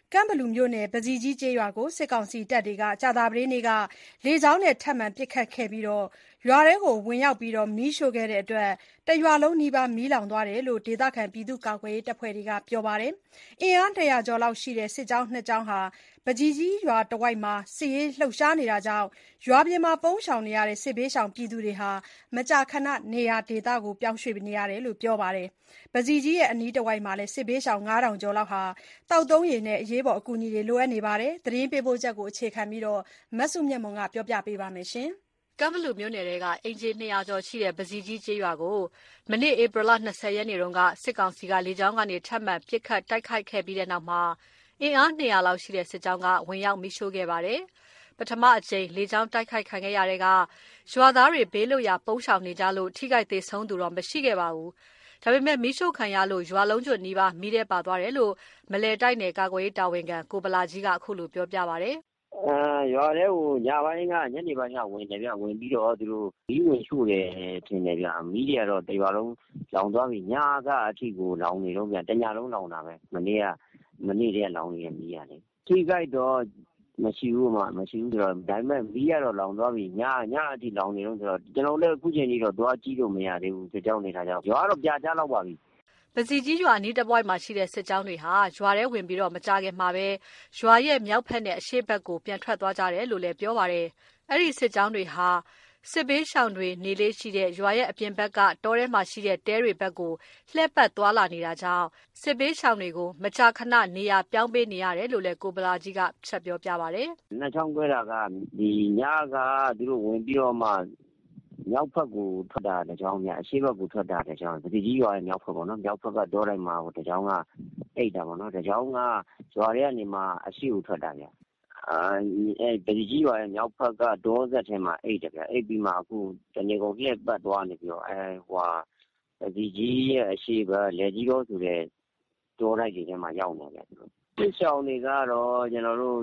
ကန့်ဘလူမြို့နယ်ပဇီကြီးကျေးရွာကိုစစ်ကောင်စီတပ်တွေကကြာသပတေးနေ့ကလေကြောင်းနဲ့ထပ်မံပစ်ခတ်ခဲ့ပြီးရွာထဲဝင်ရောက်မီးရှို့ခဲ့တဲ့အတွက်တရွာလုံးနီးပါးမီးလောင်သွားတယ်လို့ဒေသခံကာကွယ်ရေးတပ်ဖွဲ့တွေကပြောပါတယ်။အင်အား100ကျော်လောက်ရှိတဲ့စစ်ကြောင်း2ကြောင်းဟာပဇီကြီးရွာတဝိုက်မှာစစ်ရေးလှုပ်ရှားနေတာကြောင့်ရွာပြင်မှာပုန်းရှောင်နေရတဲ့စစ်ဘေးရှောင်တွေမကြာခဏနေရာဒေသပြောင်းရွှေ့နေရတယ်လို့ပြောပါတယ်။ပဇီကြီးအနီးတဝိုက်မှာလည်းစစ်ဘေးရှောင် 5000 ကျော်လောက်ဟာသောက်သုံးရေနဲ့အရေးပေါ်အကူအညီတွေလိုအပ်နေပါတယ်။သတင်းပေးပို့ချက်ကိုအခြေခံပြီးမစုမြတ်မွန်ကပြောပြပါမယ်။ ကန့်ဘလူမြို့နယ်ထဲကအိမ်ခြေ200ကျော်ရှိတဲ့ပဇီကြီးကျေးရွာကိုမနေ့ဧပြီလ20ရက်နေ့ကစစ်ကောင်စီကလေကြောင်းကနေထပ်မံပစ်ခတ်တိုက်ခိုက်ခဲ့ပြီးတဲ့နောက်အင်အား200လောက်ရှိတဲ့စစ်ကြောင်းကဝင်ရောက်မီးရှို့ခဲ့ပါတယ်။ပထမအကြိမ်လေကြောင်းတိုက်ခိုက်ခံခဲ့ရတဲ့ကရွာသားတွေဘေးလွတ်ရာပုန်းရှောင်နေကြလို့ထိခိုက်သေဆုံးသူတော့မရှိခဲ့ပါဘူး။ဒါပေမဲ့မီးရှို့ခံရလို့ရွာလုံးကျွတ်နီးပါးမီးထဲပါသွားတယ်လို့မလယ်တိုက်နယ်ကာကွယ်ရေးတာဝန်ခံကိုဗလာကြီးကအခုလိုပြောပြပါတယ်။ရွာထဲကိုညပိုင်းကညနေပိုင်းကဝင်တယ်ဗျဝင်ပြီးတော့သူတို့မီးဝင်ရှို့တယ်ထင်တယ်ဗျမီးတွေကတော့တရွာလုံးလောင်သွားပြီညကအထိကိုလောင်နေတော့ဗျတညလုံးလောင်တာပဲမနေ့တည်းကလောင်နေတဲ့မီးရတယ်ထိခိုက်တော့မရှိဘူးမရှိဘူးဆိုတော့ဒါပေမဲ့မီးကတော့လောင်သွားပြီညအထိလောင်နေတော့ဆိုတော့ကျွန်တော်လည်းအခုချိန်ကြီးတော့သွားကြည့်လို့မရသေးဘူးစစ်ကြောင်းနေတာကြောင့်ရွာကတော့ပြာကျလောက်ပါပြီပဇီကြီးရွာအနီးတစ်ပွိုက်မှာရှိတဲ့စစ်ကြောင်းတွေဟာရွာထဲဝင်ပြီးမကြခင်မှာပဲရွာရဲ့မြောက်ဘက်နဲ့အရှေ့ဘက်ကိုပြန်ထွက်သွားကြတယ်လို့လည်းပြောပါတယ်။အဲ့ဒီစစ်ကြောင်းတွေဟာစစ်ဘေးရှောင်တွေနေလေးရှိတဲ့ရွာရဲ့အပြင်ဘက်ကတောထဲမှာရှိတဲ့တဲတွေဘက်ကိုလှည့်ပတ်သွားလာနေတာကြောင့်စစ်ဘေးရှောင်တွေကိုမကြာခဏနေရာပြောင်းပေးနေရတယ်လို့လည်းကိုဗလာကြီးကဆက်ပြောပြပါတယ်။နှစ်ချောင်းခွဲတာကဒီညကသူတို့ဝင်ပြီးတော့မှမြောက်ဘက်ကိုထွက်တာတကြောင်များအရှေ့ဘက်ကိုထွက်တာတကြောင်ပဇီကြီးရွာရဲ့မြောက်ဘက်ပေါ့နော်မြောက်ဘက်ကတောတိုင်းမှာတကြောင်ကအိတ်တာပေါ့နော်တကြောင်ကရွာထဲကနေမှအရှေ့ကိုထွက်တာဗျပဇီကြီးရွာရဲ့မြောက်ဘက်ကဒေါဆက်ထဲမှာအိတ်တယ်ဗျအိတ်ပြီးမှအခုတနေကုန်လှည့်ပတ်သွားနေပြီးတော့ပဇီကြီးရဲ့အရှေ့ဘက်လက်ကြီးတော်ဆိုတဲ့တောတိုက်တွေထဲမှာရောက်နေတယ်သူတို့စစ်ရှောင်းတွေကတော့ကျွန်တော်တို့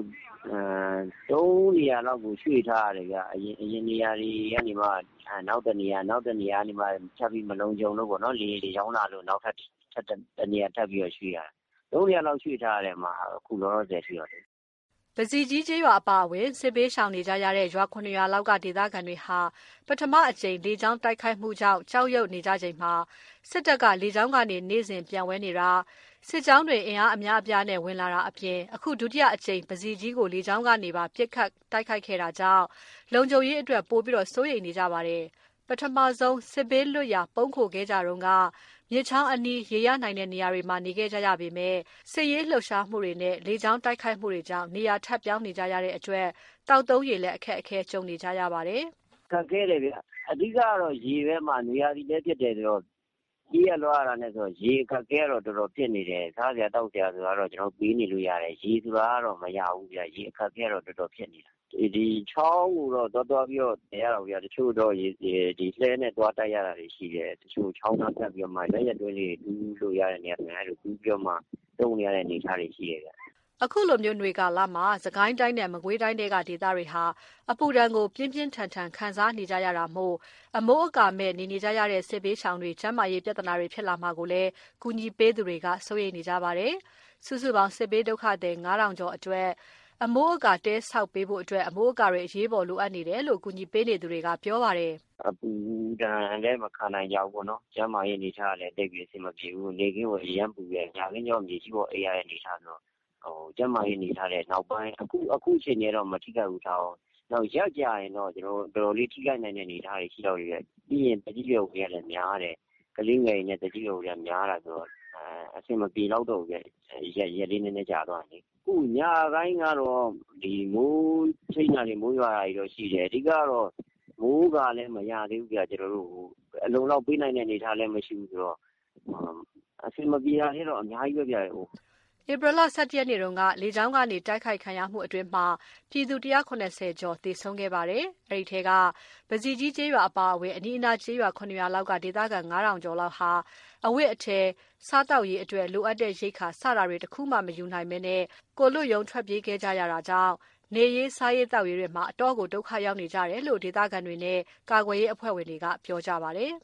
3နေရာလောက်ကိုရွှေ့ထားရတယ်ဗျအရင်နေရာတွေကနေမှနောက်တနေရာကနေမှချက်ပြီးမလုံးကြုံလို့ပေါ့နော်လေရောင်းလာလို့နောက်ထပ်တနေရာထပ်ပြီးတော့ရွှေ့ရတယ်3နေရာလောက်ရွှေ့ထားရတယ်မှာအခုလောလောဆယ်ရွှေ့ရတယ်ပဇီကြီးကျေးရွာအပါအဝင်စစ်ဘေးရှောင်နေကြရတဲ့ရွာ9ရွာလောက်ကဒေသခံတွေဟာပထမအကြိမ်လေကြောင်းတိုက်ခိုက်မှုကြောင့်ကြောက်ရွံ့နေကြချိန်မှာစစ်တပ်ကလေကြောင်းကနေနေ့စဉ်ပြန်ဝဲနေတာစစ်ကြောင်းတွေအင်အားအများအပြားနဲ့ဝင်လာတာအပြင်အခုဒုတိယအကြိမ်ပဇီကြီးကိုလေကြောင်းကနေပါပစ်ခတ်တိုက်ခိုက်ခဲ့တာကြောင့်လုံခြုံရေးအတွက်ပိုပြီးစိုးရိမ်နေကြပါတယ်ပထမဆုံးစစ်ဘေးလွတ်ရာပုန်းခိုခဲ့ကြတော့ကမြစ်ချောင်းအနီးရေရနိုင်တဲ့နေရာတွေမှာနေခဲ့ကြရပေမဲ့စစ်ရေးလှုပ်ရှားမှုတွေနဲ့လေကြောင်းတိုက်ခိုက်မှုတွေကြောင့်နေရာထပ်ပြောင်းနေကြရတဲ့အတွက်တောက်သုံးရေလည်းအခက်အခဲကြုံနေကြရပါတယ်ခက်ခဲတယ်ဗျအဓိကတော့ရေပဲမှာနေရာဒီလည်းဖြစ်တယ်ဆိုတော့ကြီးရလွှားရတာနဲ့ဆိုရေခက်ခဲတော့တော်တော်ဖြစ်နေတယ်စားစရာတောက်စရာဆိုတော့ကျွန်တော်ပေးနေလို့ရတယ်ရေဆိုတာကတော့မရဘူးဗျရေအခက်ခဲတော့တော်တော်ဖြစ်နေတာဒီချောင်းကိုတော့တော်ပြီးတော့နေရတော့ဗျတချို့တော့ဒီလှဲနဲ့သွားတိုက်ရတာတွေရှိတယ်တချို့ချောင်းသားတက်ပြီးတော့မှလက်ရတွင်းလေးတူးလို့ရတဲ့နေရာတွေအဲ့လိုတူးပြီးတော့မှတုံးနေရတဲ့အနေအထားတွေရှိတယ်ဗျအခုလိုမျိုးຫນွေကာလမှာစကိုင်းတိုင်းနဲ့မကွေးတိုင်းတွေကဒေသတွေဟာအပူဒဏ်ကိုပြင်းပြင်းထန်ထန်ခံစားနေကြရတာမို့အမိုးအကာမဲ့နေကြရတဲ့စစ်ဘေးရှောင်တွေကျန်းမာရေးပြဿနာတွေဖြစ်လာမှာကိုလည်းကူညီပေးသူတွေကစိုးရိမ်နေကြပါတယ်။စုစုပေါင်းစစ်ဘေးဒုက္ခသည်9000ကျော်အတွက်အမိုးအကာတဲဆောက်ပေးဖို့အတွက်အမိုးအကာတွေအရေးပေါ်လိုအပ်နေတယ်လို့ကူညီပေးနေသူတွေကပြောပါတယ်။အပူဒဏ်လည်းမခံနိုင်ကြဘူးပေါ့နော်။ကျန်းမာရေးအနေထားလည်းတိတ်ပြီးအဆင်မပြေဘူး။နေကင်းကိုရမ်းပူရဲ့ညာကင်းကြောင့်မြေကြီးပေါ်အေးရတဲ့အနေထားဆိုတော့ကျန်းမာရေးအနေထားတဲ့နောက်ပိုင်းအခုအချိန်တော့မထိခိုက်ဘူးထားအောင်နောက်ရက်ကြရင်တော့ကျွန်တော်တော်တော်လေးထိခိုက်နိုင်တဲ့အနေထားတွေရှိတော့ရဲ့ပြီးရင်တကြီးရွယ်ဝင်ရတယ်များတယ်ကလေးငယ်နဲ့တကြီးရွယ်ဝင်များတာဆိုတော့အဆင်မပြေတော့ဘူးရက်လေးနည်းနည်းကြာသွားတယ်ခုညပိုင်းကတော့ဒီမိုးချိန်တာတွေမိုးရွာတာတွေတော့ရှိတယ်အဓိကတော့မိုးကလည်းမရသေးဘူးကျွန်တော်တို့အလုံးလောက်ပေးနိုင်တဲ့အနေထားလည်းမရှိဘူးဆိုတော့အဆင်မပြေတာတွေတော့အများကြီးပဲဧပြီလ17ရက်နေ့ကလေကြောင်းကနေတိုက်ခိုက်ခံရမှုအတွင်းမှာပြည်သူ190ကျော်သေဆုံးခဲ့ပါတယ်။အဲဒီထဲကပဇီကြီးကျေးရွာအပါအဝင်အနီးအနားကျေးရွာ9ရွာလောက်ကဒေသခံ9000ကျော်လောက်ဟာအဝတ်အထည်စားတောက်ရေးအတွက်လိုအပ်တဲ့ရိက္ခာစတာတွေတခုမှမယူနိုင်ဘဲနဲ့ကိုလွတ်ရုံထွက်ပြေးခဲ့ကြရတာကြောင့်နေရေးစားရေးတောက်ရေးတွေမှာအတော့ကိုဒုက္ခရောက်နေကြတယ်လို့ဒေသခံတွေနဲ့ကာကွယ်ရေးအဖွဲ့ဝင်တွေကပြောကြပါတယ်။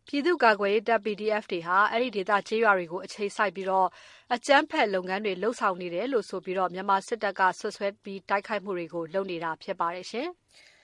ပြည်သူ့ကာကွယ်ရေးတပ် PDF တွေဟာအဲ့ဒီဒေသကျေးရွာတွေကိုအခြေစိုက်ပြီးအကြမ်းဖက်လုပ်ငန်းတွေလုပ်ဆောင်နေတယ်လို့ဆိုပြီးမြန်မာစစ်တပ်ကဆွဆွဲပြီးတိုက်ခိုက်မှုတွေကိုလုပ်နေတာဖြစ်ပါတယ်ရှင်။